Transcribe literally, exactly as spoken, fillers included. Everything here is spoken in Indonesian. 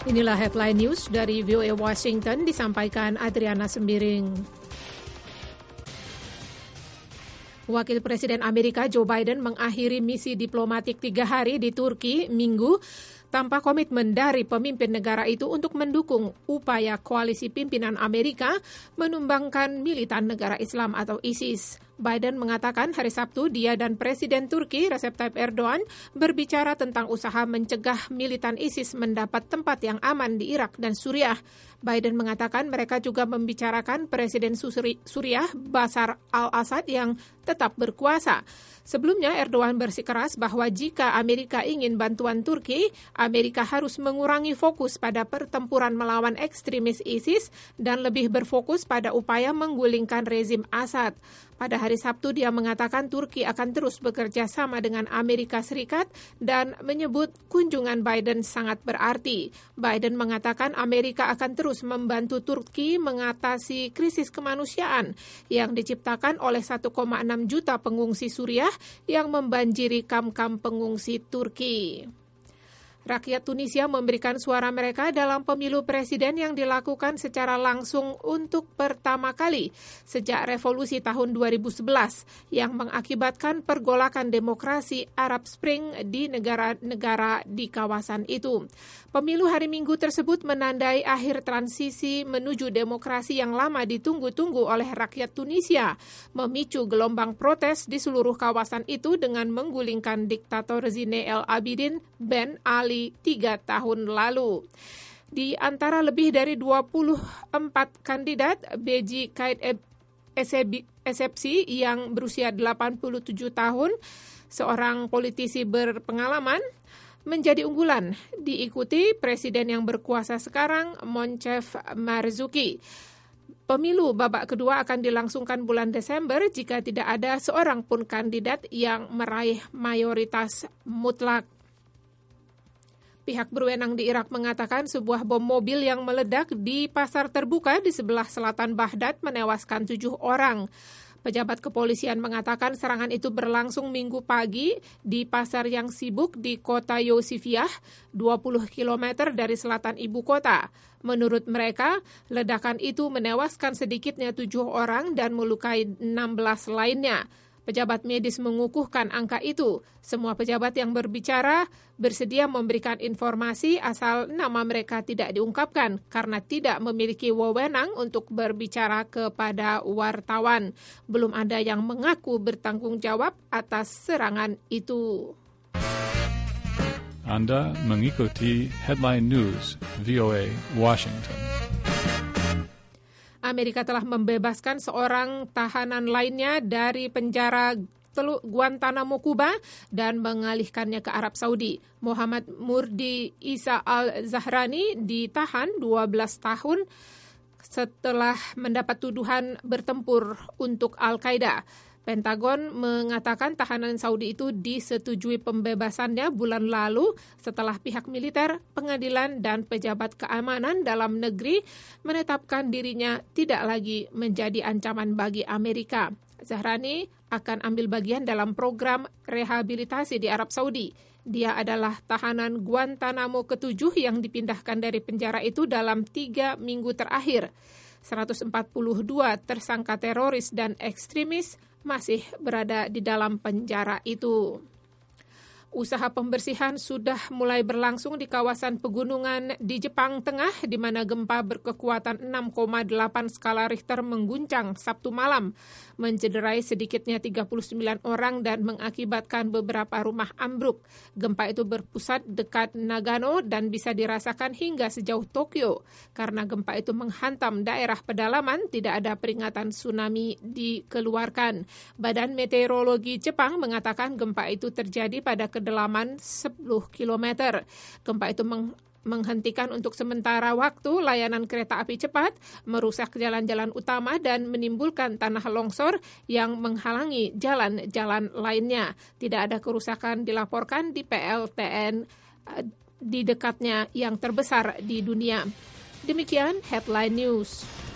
Inilah headline news dari V O A Washington, disampaikan Adriana Sembiring. Wakil Presiden Amerika Joe Biden mengakhiri misi diplomatik tiga hari di Turki Minggu tanpa komitmen dari pemimpin negara itu untuk mendukung upaya koalisi pimpinan Amerika menumbangkan militan negara Islam atau ISIS. Biden mengatakan hari Sabtu dia dan Presiden Turki Recep Tayyip Erdogan berbicara tentang usaha mencegah militan ISIS mendapat tempat yang aman di Irak dan Suriah. Biden mengatakan mereka juga membicarakan Presiden Suriah Bashar al-Assad yang tetap berkuasa. Sebelumnya Erdogan bersikeras bahwa jika Amerika ingin bantuan Turki, Amerika harus mengurangi fokus pada pertempuran melawan ekstremis ISIS dan lebih berfokus pada upaya menggulingkan rezim Assad. Pada hari Sabtu dia mengatakan Turki akan terus bekerja sama dengan Amerika Serikat dan menyebut kunjungan Biden sangat berarti. Biden mengatakan Amerika akan terus membantu Turki mengatasi krisis kemanusiaan yang diciptakan oleh satu koma enam juta pengungsi Suriah yang membanjiri kamp-kamp pengungsi Turki. Rakyat Tunisia memberikan suara mereka dalam pemilu presiden yang dilakukan secara langsung untuk pertama kali sejak revolusi tahun dua ribu sebelas yang mengakibatkan pergolakan demokrasi Arab Spring di negara-negara di kawasan itu. Pemilu hari Minggu tersebut menandai akhir transisi menuju demokrasi yang lama ditunggu-tunggu oleh rakyat Tunisia, memicu gelombang protes di seluruh kawasan itu dengan menggulingkan diktator Zine El Abidine Ben Ali tiga tahun lalu. Di antara lebih dari dua puluh empat kandidat, Beji Caid Essebsi yang berusia delapan puluh tujuh tahun, seorang politisi berpengalaman, menjadi unggulan, diikuti presiden yang berkuasa sekarang, Moncef Marzouki. Pemilu babak kedua akan dilangsungkan bulan Desember jika tidak ada seorang pun kandidat yang meraih mayoritas mutlak. Pihak berwenang di Irak mengatakan sebuah bom mobil yang meledak di pasar terbuka di sebelah selatan Baghdad menewaskan tujuh orang. Pejabat kepolisian mengatakan serangan itu berlangsung Minggu pagi di pasar yang sibuk di kota Yosifiyah, dua puluh kilometer dari selatan ibu kota. Menurut mereka, ledakan itu menewaskan sedikitnya tujuh orang dan melukai enam belas lainnya. Pejabat medis mengukuhkan angka itu. Semua pejabat yang berbicara bersedia memberikan informasi asal nama mereka tidak diungkapkan karena tidak memiliki wewenang untuk berbicara kepada wartawan. Belum ada yang mengaku bertanggung jawab atas serangan itu. Anda mengikuti Headline News V O A Washington. Amerika telah membebaskan seorang tahanan lainnya dari penjara Teluk Guantanamo, Kuba dan mengalihkannya ke Arab Saudi. Muhammad Murdi Isa al-Zahrani ditahan dua belas tahun setelah mendapat tuduhan bertempur untuk Al-Qaeda. Pentagon mengatakan tahanan Saudi itu disetujui pembebasannya bulan lalu setelah pihak militer, pengadilan, dan pejabat keamanan dalam negeri menetapkan dirinya tidak lagi menjadi ancaman bagi Amerika. Zahrani akan ambil bagian dalam program rehabilitasi di Arab Saudi. Dia adalah tahanan Guantanamo ketujuh yang dipindahkan dari penjara itu dalam tiga minggu terakhir. seratus empat puluh dua tersangka teroris dan ekstremis masih berada di dalam penjara itu. Usaha pembersihan sudah mulai berlangsung di kawasan pegunungan di Jepang Tengah, di mana gempa berkekuatan enam koma delapan skala Richter mengguncang Sabtu malam, mencederai sedikitnya tiga puluh sembilan orang dan mengakibatkan beberapa rumah ambruk. Gempa itu berpusat dekat Nagano dan bisa dirasakan hingga sejauh Tokyo. Karena gempa itu menghantam daerah pedalaman, tidak ada peringatan tsunami dikeluarkan. Badan Meteorologi Jepang mengatakan gempa itu terjadi pada kedalaman sepuluh kilometer. Gempa itu meng- menghentikan untuk sementara waktu layanan kereta api cepat, merusak jalan-jalan utama dan menimbulkan tanah longsor yang menghalangi jalan-jalan lainnya. Tidak ada kerusakan dilaporkan di P L T N di dekatnya yang terbesar di dunia. Demikian Headline News.